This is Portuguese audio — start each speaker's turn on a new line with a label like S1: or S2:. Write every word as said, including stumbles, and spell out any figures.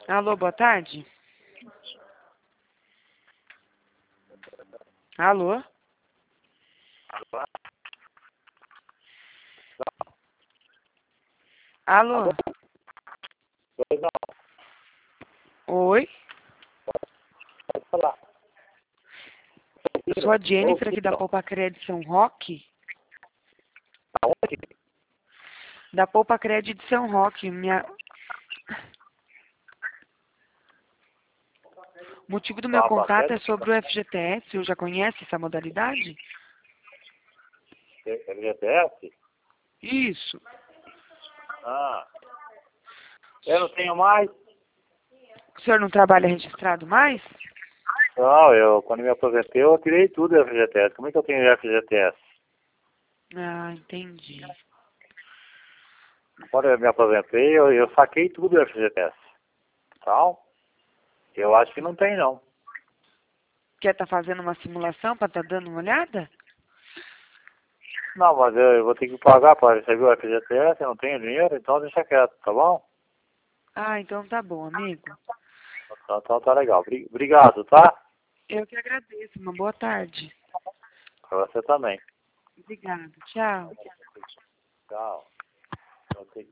S1: Alô, boa tarde. Alô? Alô?
S2: Pois não,
S1: Oi?
S2: pode falar.
S1: Sou a Jennifer aqui da Poupa Crédito São Roque.
S2: Aonde?
S1: Da Poupa Crédito São Roque. Minha... O motivo do meu
S2: Ah,
S1: contato é
S2: basquete?
S1: sobre o F G T S. Você já conhece essa modalidade?
S2: F G T S?
S1: Isso.
S2: Ah, eu não tenho mais.
S1: O senhor não trabalha registrado mais?
S2: Não, eu, quando me aposentei, eu tirei tudo do F G T S. Como é que eu tenho F G T S?
S1: Ah, entendi.
S2: Quando eu me aposentei, eu, eu saquei tudo do F G T S. Então, eu acho que não tem, não.
S1: Quer estar fazendo uma simulação para estar dando uma olhada?
S2: Não, mas eu, eu vou ter que pagar para receber o F G T S, eu não tenho dinheiro, então deixa quieto, tá bom?
S1: Ah, então tá bom, amigo.
S2: Então, então tá legal. Bri- Obrigado, tá?
S1: Eu que agradeço. Uma boa tarde.
S2: Pra você também.
S1: Obrigada. Tchau.
S2: Tchau. Eu tenho